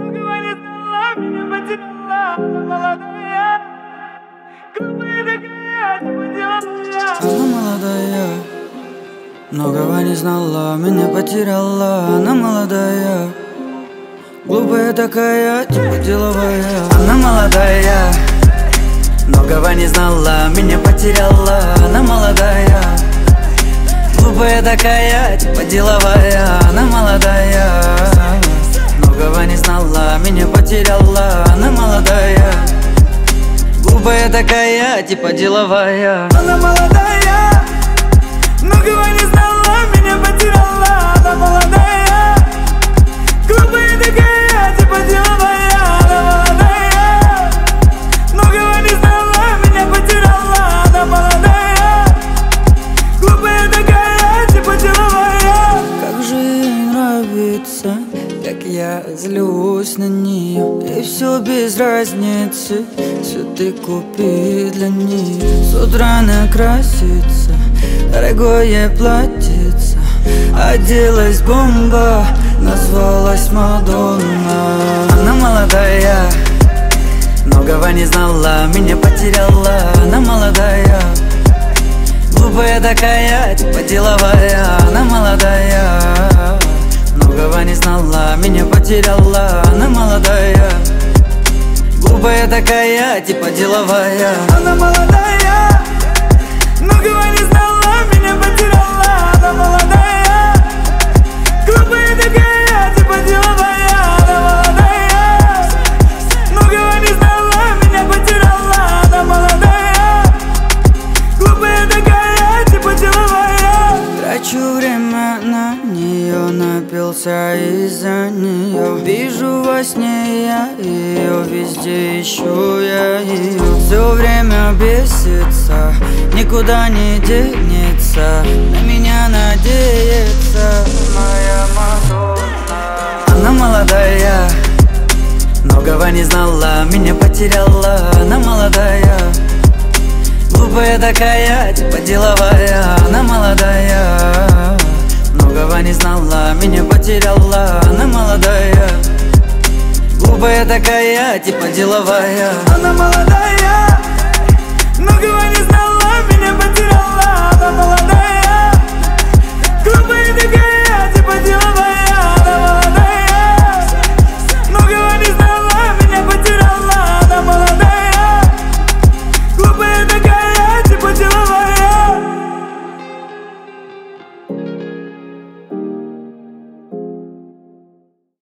Многого не знала, меня потеряла, она молодая. Глупая такая, типа деловая. Она молодая, многого не знала, меня потеряла. Она молодая, глупая такая, типа деловая. Она молодая, многого не знала, меня потеряла. Она молодая, глупая такая, типа деловая. Она молодая, многого не знала, меня потеряла. Она молодая, глупая такая, типа деловая. Она молодая, многого не знала, меня потеряла. Она молодая, глупая такая, типа деловая. Она молодая, многого не знала, меня потеряла. Она молодая, глупая такая, типа деловая. Как же ей нравится, как я злюсь на нее. И все без разницы, все ты купи для нее. С утра накраситься, дорогое платьице, оделась бомба, назвалась Мадонна. Она молодая, многого не знала, меня потеряла. Она молодая, глупая такая, типа деловая. Она молодая, многого не знала, меня потеряла. Она молодая, глупая такая, типа деловая. Она молодая, многого не знала, меня потеряла. Она молодая, глупая такая, типа деловая. Она молодая, многого не знала, меня потеряла. Она молодая, глупая такая, типа деловая. Трачу время на нее, напился из-за нее. Вижу во сне я ее, везде ищу я ее. Все время бесится, никуда не денется, на меня надеется моя Мадонна. Она молодая, многого не знала, меня потеряла. Она молодая, глупая такая, типа деловая. Она молодая, многого не знала, меня потеряла. Она молодая, глупая такая, типа деловая. Она молодая, многого не знала, меня потеряла. Она молодая.